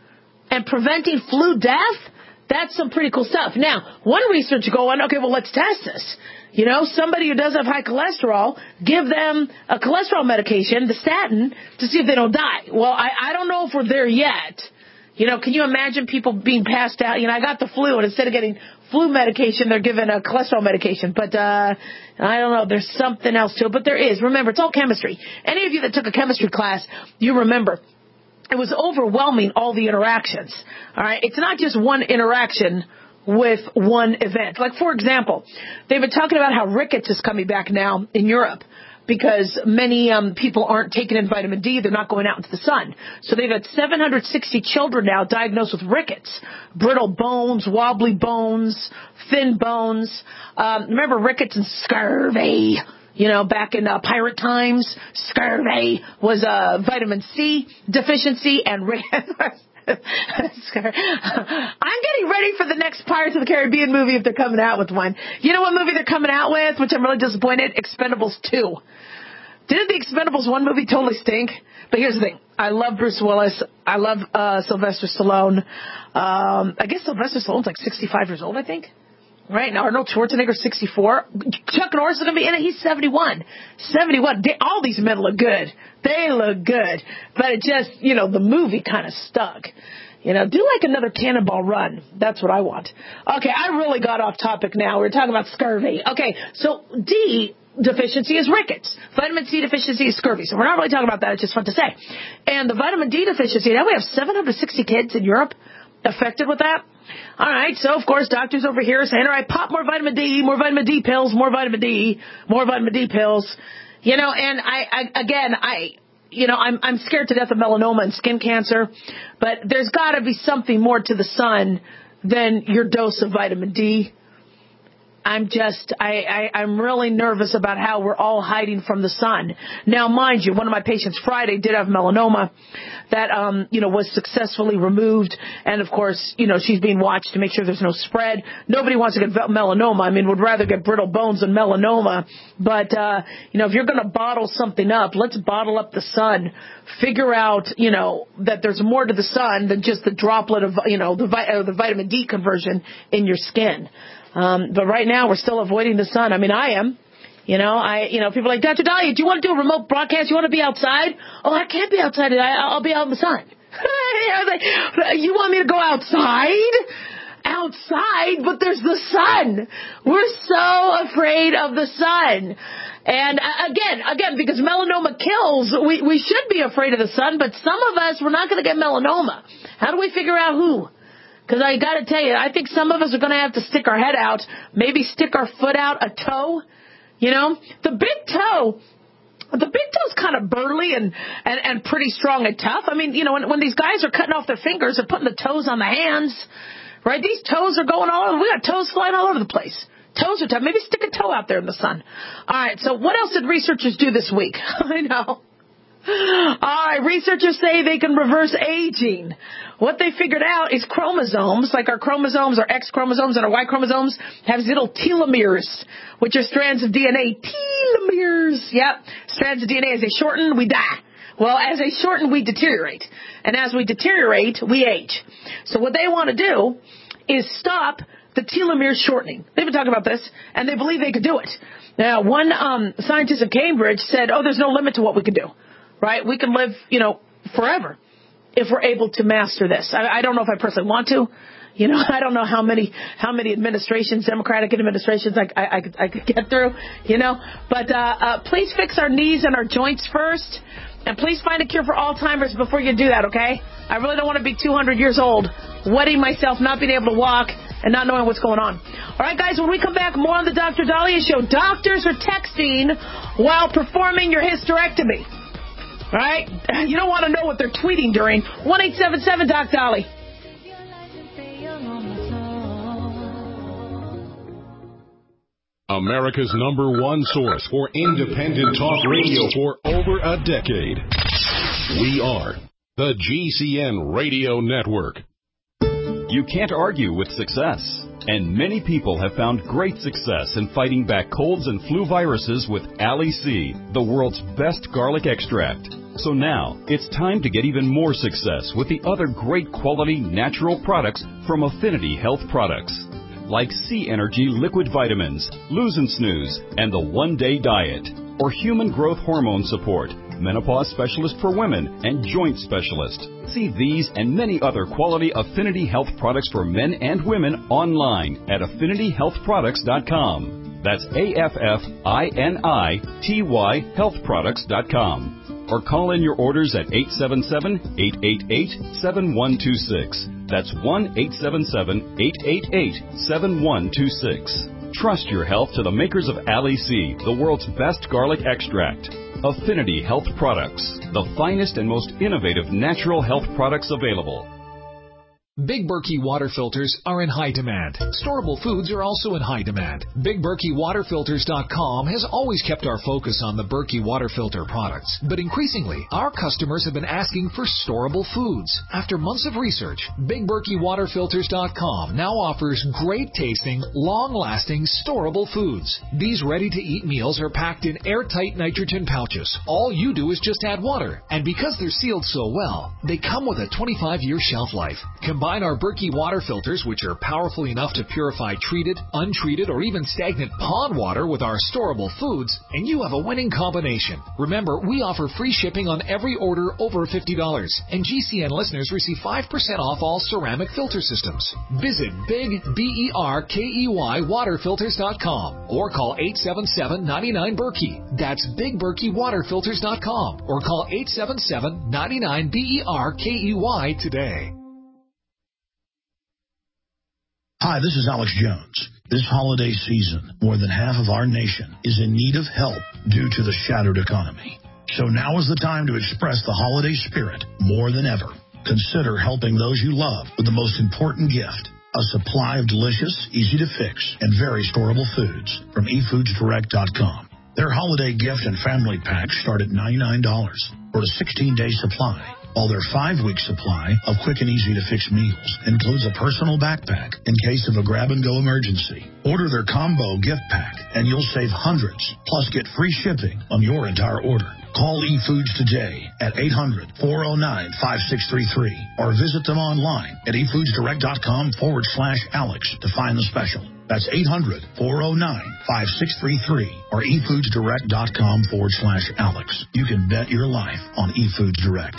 S3: and preventing flu death? That's some pretty cool stuff. Now, one researcher go on, okay, well, let's test this. You know, somebody who does have high cholesterol, give them a cholesterol medication, the statin, to see if they don't die. Well, I, I don't know if we're there yet. You know, can you imagine people being passed out? You know, I got the flu, and instead of getting flu medication, they're given a cholesterol medication. But uh I don't know. There's something else to it. But there is. Remember, it's all chemistry. Any of you that took a chemistry class, you remember. It was overwhelming, all the interactions. All right? It's not just one interaction with one event. Like, for example, they've been talking about how rickets is coming back now in Europe because many um, people aren't taking in vitamin D. They're not going out into the sun. So they've had seven hundred sixty children now diagnosed with rickets, brittle bones, wobbly bones, thin bones. Um, remember rickets and scurvy? You know, back in uh, pirate times, scurvy was uh, vitamin C deficiency and rickets. I'm getting ready for the next Pirates of the Caribbean movie if they're coming out with one. You know what movie they're coming out with, which I'm really disappointed? Expendables two. Didn't the Expendables one movie totally stink? But here's the thing. I love Bruce Willis. I love uh, Sylvester Stallone. Um, I guess Sylvester Stallone's like sixty-five years old, I think. Right now, Arnold Schwarzenegger's sixty-four. Chuck Norris is going to be in it. He's seventy-one. seventy-one. They, all these men look good. They look good. But it just, you know, the movie kind of stunk. You know, do like another Cannonball Run. That's what I want. Okay, I really got off topic now. We were talking about scurvy. Okay, so D deficiency is rickets. Vitamin C deficiency is scurvy. So we're not really talking about that. It's just fun to say. And the vitamin D deficiency, now we have seven hundred sixty kids in Europe affected with that. All right, so, of course, doctors over here are saying, all right, pop more vitamin D, more vitamin D pills, more vitamin D, more vitamin D pills. You know, and I, I again, I, you know, I'm, I'm scared to death of melanoma and skin cancer, but there's got to be something more to the sun than your dose of vitamin D. I'm just, I, I, I'm really nervous about how we're all hiding from the sun. Now, mind you, one of my patients Friday did have melanoma that, um, you know, was successfully removed. And, of course, you know, she's being watched to make sure there's no spread. Nobody wants to get melanoma. I mean, would rather get brittle bones than melanoma. But, uh, you know, if you're going to bottle something up, let's bottle up the sun. Figure out, you know, that there's more to the sun than just the droplet of, you know, the, uh, the vitamin D conversion in your skin. Um, but right now we're still avoiding the sun. I mean, I am. You know, I, you know, people are like, Doctor Dahlia, do you want to do a remote broadcast? You want to be outside? Oh, I can't be outside. I, I'll be out in the sun. I was like, you want me to go outside? Outside? But there's the sun. We're so afraid of the sun. And uh, again, again, because melanoma kills, we, we should be afraid of the sun, but some of us, we're not going to get melanoma. How do we figure out who? Because I got to tell you, I think some of us are going to have to stick our head out, maybe stick our foot out, a toe. You know, the big toe, the big toe's kind of burly and, and, and pretty strong and tough. I mean, you know, when, when these guys are cutting off their fingers, they're putting the toes on the hands, right? These toes are going all over. We got toes flying all over the place. Toes are tough. Maybe stick a toe out there in the sun. All right, so what else did researchers do this week? I know. All right, researchers say they can reverse aging. What they figured out is chromosomes, like our chromosomes, our X chromosomes and our Y chromosomes, have these little telomeres, which are strands of D N A. Telomeres, yep, strands of D N A. As they shorten, we die. Well, as they shorten, we deteriorate. And as we deteriorate, we age. So what they want to do is stop the telomeres shortening. They've been talking about this, and they believe they could do it. Now, one um, scientist at Cambridge said, oh, there's no limit to what we can do. Right? We can live, you know, forever if we're able to master this. I, I don't know if I personally want to. You know, I don't know how many how many administrations, Democratic administrations, I, I, I, could, I could get through, you know. But uh, uh, please fix our knees and our joints first. And please find a cure for Alzheimer's before you do that, okay? I really don't want to be two hundred years old, wetting myself, not being able to walk, and not knowing what's going on. All right, guys, when we come back, more on the Doctor Dahlia Show. Doctors are texting while performing your hysterectomy. All right? You don't want to know what they're tweeting during. one eight seven seven Doc Dolly.
S4: America's number one source for independent talk radio for over a decade. We are the G C N Radio Network.
S14: You can't argue with success. And many people have found great success in fighting back colds and flu viruses with Ali C, the world's best garlic extract. So now, it's time to get even more success with the other great quality natural products from Affinity Health Products. Like C Energy Liquid Vitamins, Lose and Snooze, and the One Day Diet. Or Human Growth Hormone Support, Menopause Specialist for Women, and Joint Specialist. See these and many other quality Affinity Health products for men and women online at affinity health products dot com. That's A F F I N I T Y health products dot com. Or call in your orders at eight seven seven, eight eight eight, seven one two six. That's one eight seven seven, eight eight eight, seven one two six. Trust your health to the makers of Ali C, the world's best garlic extract. Affinity Health Products, the finest and most innovative natural health products available.
S15: Big Berkey water filters are in high demand. Storable foods are also in high demand. Big Berkey Water Filters dot com has always kept our focus on the Berkey water filter products, but increasingly, our customers have been asking for storable foods. After months of research, Big Berkey Water Filters dot com now offers great-tasting, long-lasting, storable foods. These ready-to-eat meals are packed in airtight nitrogen pouches. All you do is just add water, and because they're sealed so well, they come with a twenty-five year shelf life. Combine our Berkey water filters, which are powerful enough to purify treated, untreated, or even stagnant pond water with our storable foods, and you have a winning combination. Remember, we offer free shipping on every order over fifty dollars, and G C N listeners receive five percent off all ceramic filter systems. Visit Big B E R K E Y Water Filters dot com or call eight seven seven, nine nine, Berkey. That's Big Berkey Water Filters dot com or call eight seven seven, nine nine, B E R K E Y today.
S16: Hi, this is Alex Jones. This holiday season, more than half of our nation is in need of help due to the shattered economy. So now is the time to express the holiday spirit more than ever. Consider helping those you love with the most important gift, a supply of delicious, easy-to-fix, and very storable foods from e foods direct dot com. Their holiday gift and family packs start at ninety-nine dollars for a sixteen day supply. While their five-week supply of quick and easy-to-fix meals includes a personal backpack in case of a grab-and-go emergency. Order their combo gift pack, and you'll save hundreds, plus get free shipping on your entire order. Call eFoods today at eight hundred, four oh nine, five six three three or visit them online at e foods direct dot com forward slash Alex to find the special. That's eight hundred, four oh nine, five six three three or e foods direct dot com forward slash Alex. You can bet your life on eFoods Direct.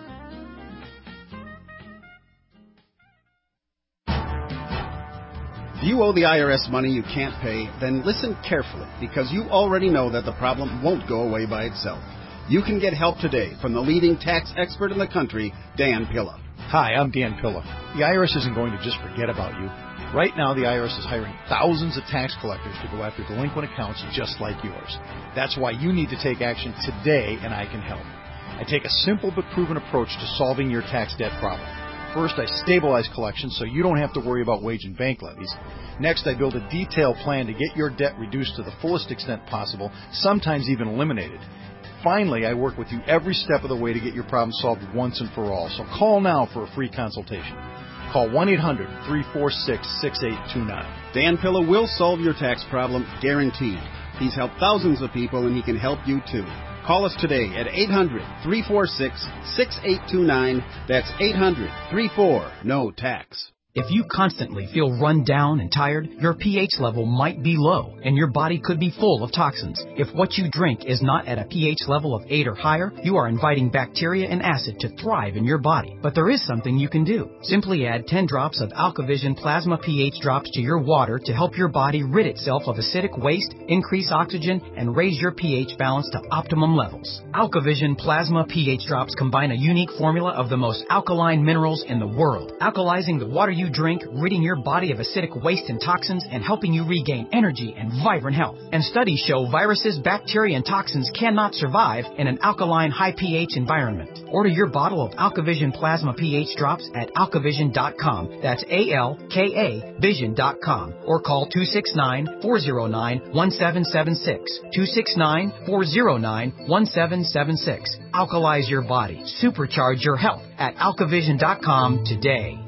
S17: If you owe the I R S money you can't pay, then listen carefully, because you already know that the problem won't go away by itself. You can get help today from the leading tax expert in the country, Dan Pilla.
S18: Hi, I'm Dan Pilla. The I R S isn't going to just forget about you. Right now, the I R S is hiring thousands of tax collectors to go after delinquent accounts just like yours. That's why you need to take action today, and I can help. I take a simple but proven approach to solving your tax debt problem. First, I stabilize collections so you don't have to worry about wage and bank levies. Next, I build a detailed plan to get your debt reduced to the fullest extent possible, sometimes even eliminated. Finally, I work with you every step of the way to get your problem solved once and for all. So call now for a free consultation. Call one eight hundred, three four six, six eight two nine.
S17: Dan Pilla will solve your tax problem, guaranteed. He's helped thousands of people, and he can help you too. Call us today at eight hundred, three four six, six eight two nine. That's eight hundred, three four, no tax.
S5: If you constantly feel run down and tired, your pH level might be low, and your body could be full of toxins. If what you drink is not at a pH level of eight or higher, you are inviting bacteria and acid to thrive in your body. But there is something you can do. Simply add ten drops of AlkaVision Plasma pH drops to your water to help your body rid itself of acidic waste, increase oxygen, and raise your pH balance to optimum levels. AlkaVision Plasma pH drops combine a unique formula of the most alkaline minerals in the world, alkalizing the water you drink, ridding your body of acidic waste and toxins, and helping you regain energy and vibrant health. And studies show viruses, bacteria, and toxins cannot survive in an alkaline, high pH environment. Order your bottle of AlkaVision Plasma pH drops at alkavision dot com. That's A L K A vision dot com. Or call two six nine, four oh nine, one seven seven six. two six nine, four oh nine, one seven seven six. Alkalize your body. Supercharge your health at alkavision dot com today.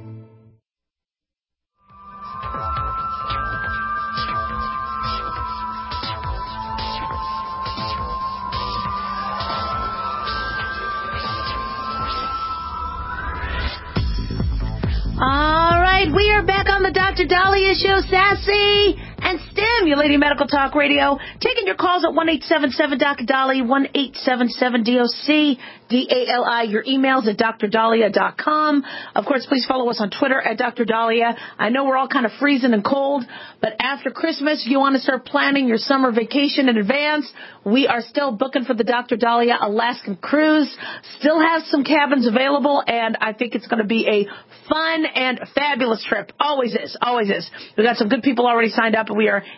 S3: All right, we are back on the Doctor Daliah Show, sassy and stimulating medical talk radio. Taking your calls at one eight seven seven, D O C Daliah, one eight seven seven, D O C D A L I. Your emails at dr daliah dot com. Of course, please follow us on Twitter at Doctor Daliah. I know we're all kind of freezing and cold, but after Christmas, if you want to start planning your summer vacation in advance, we are still booking for the Doctor Daliah Alaskan cruise. Still have some cabins available, and I think it's going to be a fun and fabulous trip. Always is. Always is. We've got some good people already signed up, and we are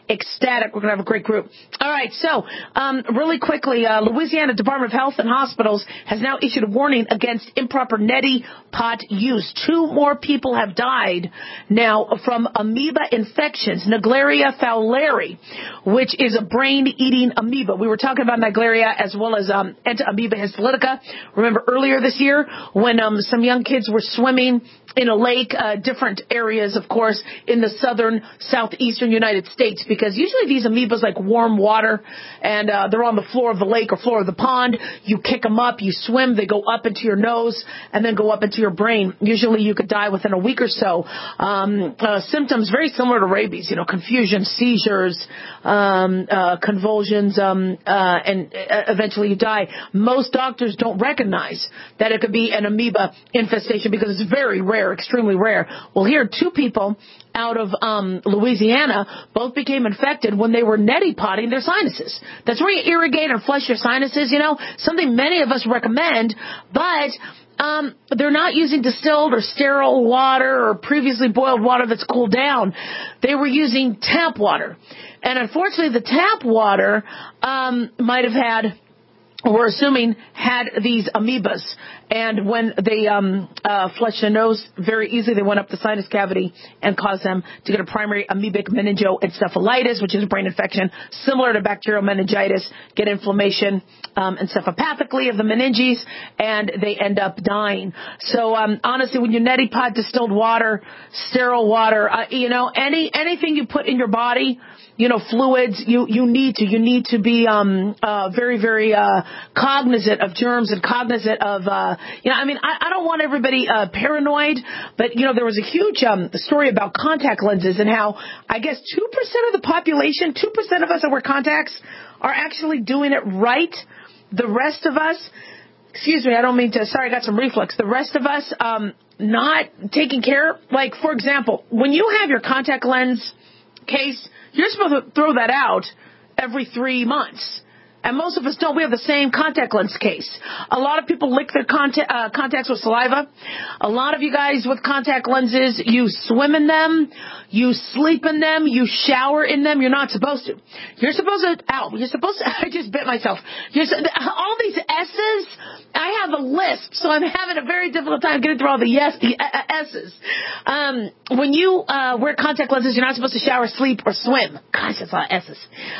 S3: ecstatic. We're going to have a great group. All right, so um, really quickly, uh, Louisiana Department of Health and Hospitals has now issued a warning against improper neti pot use. Two more people have died now from amoeba infections, Naegleria fowleri, which is a brain-eating amoeba. We were talking about Naegleria as well as um, Entamoeba histolytica. Remember earlier this year when um, some young kids were swimming in a lake, uh, different areas, of course, in the southern, southeastern United States, because usually these amoebas like warm water, and uh, they're on the floor of the lake or floor of the pond. You kick them up, you swim, they go up into your nose, and then go up into your brain. Usually you could die within a week or so. Um, uh, symptoms very similar to rabies, you know, confusion, seizures, um, uh, convulsions, um, uh, and uh, eventually you die. Most doctors don't recognize that it could be an amoeba infestation because it's very rare. Extremely rare. Well, here, two people out of um, Louisiana both became infected when they were neti potting their sinuses. That's where you irrigate and flush your sinuses, you know, something many of us recommend, but um, they're not using distilled or sterile water or previously boiled water that's cooled down. They were using tap water. And unfortunately, the tap water um, might have had, we're assuming, had these amoebas. And when they um, uh, flushed the nose, very easily they went up the sinus cavity and caused them to get a primary amoebic meningoencephalitis, which is a brain infection similar to bacterial meningitis, get inflammation um, encephalopathically of the meninges, and they end up dying. So um, honestly, when you neti pot distilled water, sterile water, uh, you know, any anything you put in your body, you know, fluids, you, you need to, you need to be, um, uh, very, very, uh, cognizant of germs and cognizant of, uh, you know, I mean, I, I don't want everybody, uh, paranoid, but, you know, there was a huge, um, story about contact lenses and how I guess two percent of the population, two percent of us that wear contacts are actually doing it right. The rest of us, excuse me, I don't mean to, sorry, I got some reflux. The rest of us, um, not taking care. Like, for example, when you have your contact lens case, you're supposed to throw that out every three months. And most of us don't. We have the same contact lens case. A lot of people lick their contact, uh, contacts with saliva. A lot of you guys with contact lenses, you swim in them, you sleep in them, you shower in them. You're not supposed to. You're supposed to, ow, you're supposed to, I just bit myself. You're, all these S's, I have a list, so I'm having a very difficult time getting through all the yes, S's. Um, when you uh, wear contact lenses, you're not supposed to shower, sleep, or swim. Gosh, that's a lot of S's.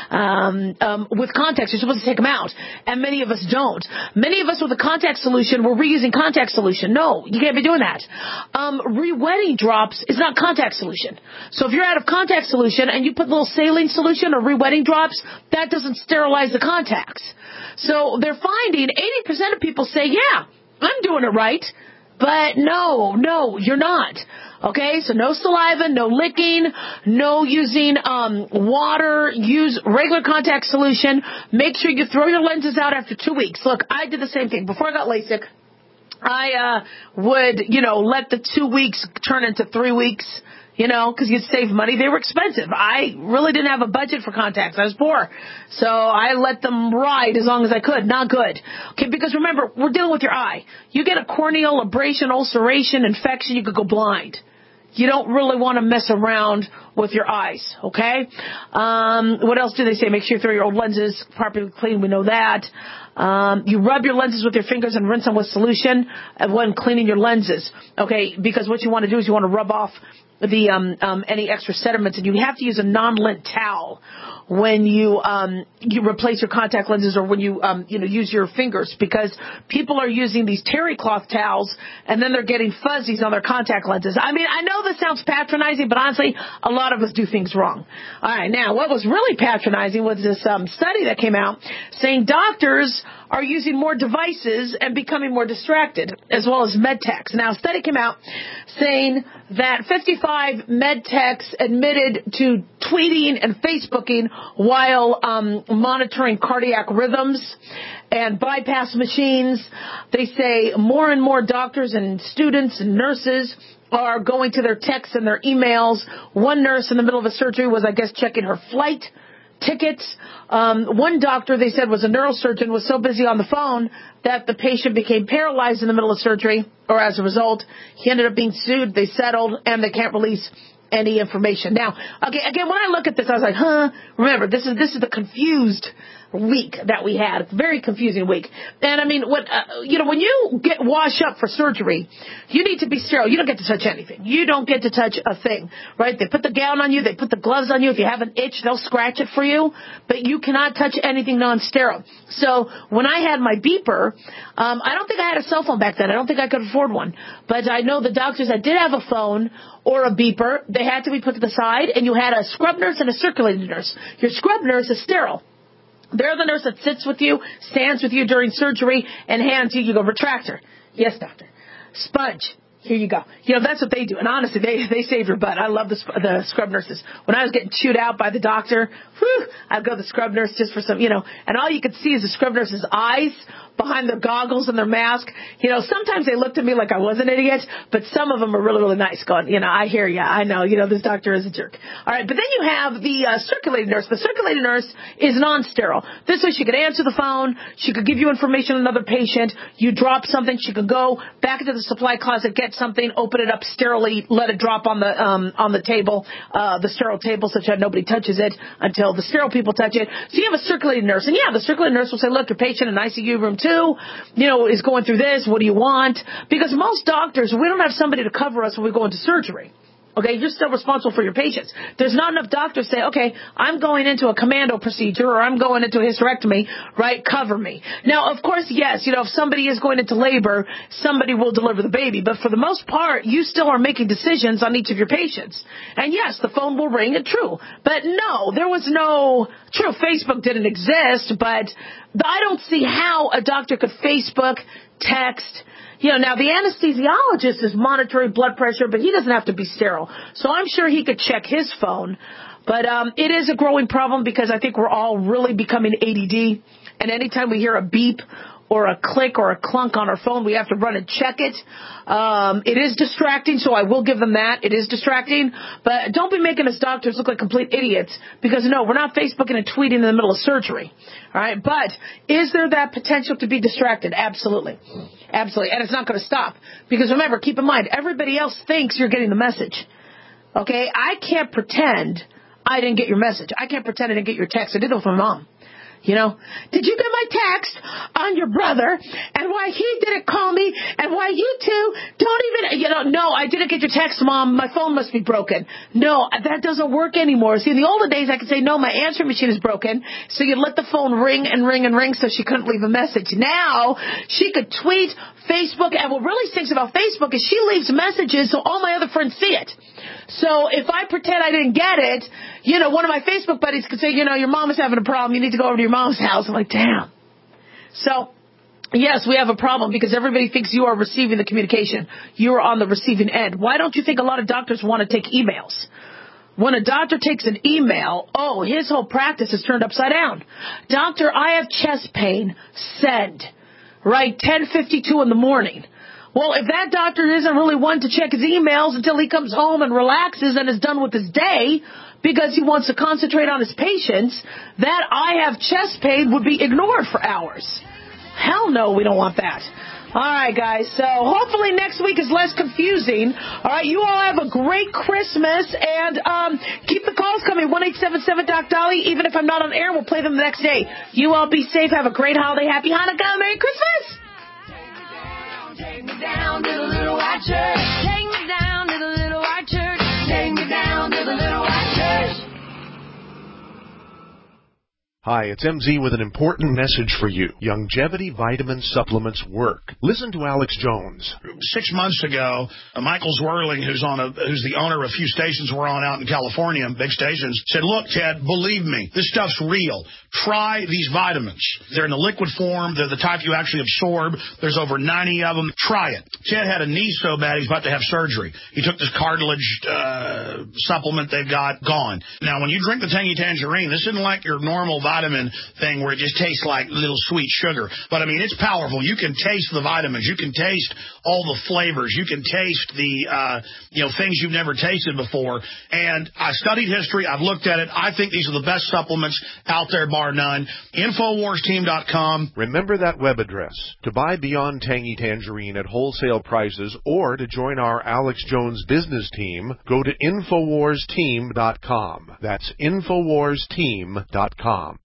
S3: Um, um, with contacts, you're supposed to take them out, and many of us don't. Many of us with a contact solution, we're reusing contact solution. No, you can't be doing that. Um, re-wetting drops is not contact solution. So if you're out of contact solution and you put a little saline solution or re-wetting drops, that doesn't sterilize the contacts. So they're finding eighty percent of people say, yeah, I'm doing it right. But no, no, you're not. Okay, so no saliva, no licking, no using um, water, use regular contact solution. Make sure you throw your lenses out after two weeks. Look, I did the same thing. Before I got LASIK, I uh, would, you know, let the two weeks turn into three weeks. You know, because you'd save money. They were expensive. I really didn't have a budget for contacts. I was poor. So I let them ride as long as I could. Not good. Okay, because remember, we're dealing with your eye. You get a corneal abrasion, ulceration, infection, you could go blind. You don't really want to mess around with your eyes, okay? Um, what else do they say? Make sure you throw your old lenses properly clean. We know that. Um, you rub your lenses with your fingers and rinse them with solution when cleaning your lenses, okay? Because what you want to do is you want to rub off the um, um, any extra sediments, and you have to use a non-lint towel when you um, you replace your contact lenses or when you um, you know use your fingers, because people are using these terry cloth towels and then they're getting fuzzies on their contact lenses. I mean, I know this sounds patronizing, but honestly, a lot of us do things wrong. All right, now what was really patronizing was this um, study that came out saying doctors are using more devices and becoming more distracted, as well as med techs. Now, a study came out saying that fifty-five med techs admitted to tweeting and Facebooking while um, monitoring cardiac rhythms and bypass machines. They say more and more doctors and students and nurses are going to their texts and their emails. One nurse in the middle of a surgery was, I guess, checking her flight tickets. Um, one doctor, they said, was a neurosurgeon, was so busy on the phone that the patient became paralyzed in the middle of surgery, or as a result, he ended up being sued. They settled, and they can't release any information. Now, again, again, when I look at this, I was like, huh? Remember, this is this is the confused week that we had. Very confusing week. And I mean, when, uh, you know, when you get wash up for surgery, you need to be sterile. You don't get to touch anything. You don't get to touch a thing, right? They put the gown on you. They put the gloves on you. If you have an itch, they'll scratch it for you, but you cannot touch anything non-sterile. So when I had my beeper, um, I don't think I had a cell phone back then. I don't think I could afford one, but I know the doctors that did have a phone or a beeper, they had to be put to the side, and you had a scrub nurse and a circulating nurse. Your scrub nurse is sterile. They're the nurse that sits with you, stands with you during surgery, and hands you, you go, retractor. Yes, doctor. Sponge. Here you go. You know, that's what they do. And honestly, they they save your butt. I love the the scrub nurses. When I was getting chewed out by the doctor, whew, I'd go to the scrub nurse just for some, you know, and all you could see is the scrub nurse's eyes behind their goggles and their mask. You know, sometimes they looked at me like I was an idiot, but some of them are really, really nice going, you know, I hear you. I know, you know, this doctor is a jerk. All right, but then you have the uh, circulating nurse. The circulating nurse is non-sterile. This way she could answer the phone. She could give you information on another patient. You drop something. She could go back into the supply closet, get something, open it up sterilely, let it drop on the um, on the table, uh, the sterile table, such that nobody touches it until the sterile people touch it. So you have a circulating nurse. And, yeah, the circulating nurse will say, look, your patient in I C U room two, you know, is going through this. What do you want? Because most doctors, we don't have somebody to cover us when we go into surgery. Okay, you're still responsible for your patients. There's not enough doctors say, okay, I'm going into a commando procedure or I'm going into a hysterectomy, right? Cover me. Now, of course, yes, you know, if somebody is going into labor, somebody will deliver the baby. But for the most part, you still are making decisions on each of your patients. And yes, the phone will ring, and true. But no, there was no, true, Facebook didn't exist, but I don't see how a doctor could Facebook, text. You know, now the anesthesiologist is monitoring blood pressure, but he doesn't have to be sterile. So I'm sure he could check his phone. But um, it is a growing problem because I think we're all really becoming A D D. And anytime we hear a beep or a click or a clunk on our phone, we have to run and check it. Um, it is distracting, so I will give them that. It is distracting. But don't be making us doctors look like complete idiots because, no, we're not Facebooking and tweeting in the middle of surgery. All right? But is there that potential to be distracted? Absolutely. Absolutely. And it's not going to stop. Because, remember, keep in mind, everybody else thinks you're getting the message. Okay? I can't pretend I didn't get your message. I can't pretend I didn't get your text. I did it with my mom. You know, did you get my text on your brother and why he didn't call me and why you two don't even, you know, no, I didn't get your text, Mom. My phone must be broken. No, that doesn't work anymore. See, in the older days, I could say, no, my answering machine is broken. So you'd let the phone ring and ring and ring so she couldn't leave a message. Now she could tweet, Facebook, and what really stinks about Facebook is she leaves messages so all my other friends see it. So if I pretend I didn't get it, you know, one of my Facebook buddies could say, you know, your mom is having a problem. You need to go over to your mom's house. I'm like, damn. So, yes, we have a problem because everybody thinks you are receiving the communication. You are on the receiving end. Why don't you think a lot of doctors want to take emails? When a doctor takes an email, oh, his whole practice is turned upside down. Doctor, I have chest pain. Send. Right, ten fifty-two in the morning. Well, if that doctor isn't really one to check his emails until he comes home and relaxes and is done with his day because he wants to concentrate on his patients, that I have chest pain would be ignored for hours. Hell no, we don't want that. All right, guys, so hopefully next week is less confusing. All right, you all have a great Christmas, and um, keep the calls coming, one eight seven seven Doc Dolly. Even if I'm not on air, we'll play them the next day. You all be safe. Have a great holiday. Happy Hanukkah. Merry Christmas.
S2: Take me down to the little white church. Take me down to the little white church. Take me down to the little white church.
S19: Hi, it's M Z with an important message for you. Longevity vitamin supplements work. Listen to Alex Jones.
S16: Six months ago, uh, Michael Zwirling, who's on a, who's the owner of a few stations we're on out in California, big stations, said, look, Ted, believe me, this stuff's real. Try these vitamins. They're in the liquid form. They're the type you actually absorb. There's over ninety of them. Try it. Ted had a knee so bad he's about to have surgery. He took this cartilage uh, supplement they've got, gone. Now, when you drink the Tangy Tangerine, this isn't like your normal vitamin. vitamin thing where it just tastes like little sweet sugar. But, I mean, it's powerful. You can taste the vitamins. You can taste all the flavors. You can taste the, uh, you know, things you've never tasted before. And I studied history. I've looked at it. I think these are the best supplements out there, bar none. Infowars Team dot com.
S19: Remember that web address. To buy Beyond Tangy Tangerine at wholesale prices or to join our Alex Jones business team, go to Infowars Team dot com. That's Infowars Team dot com.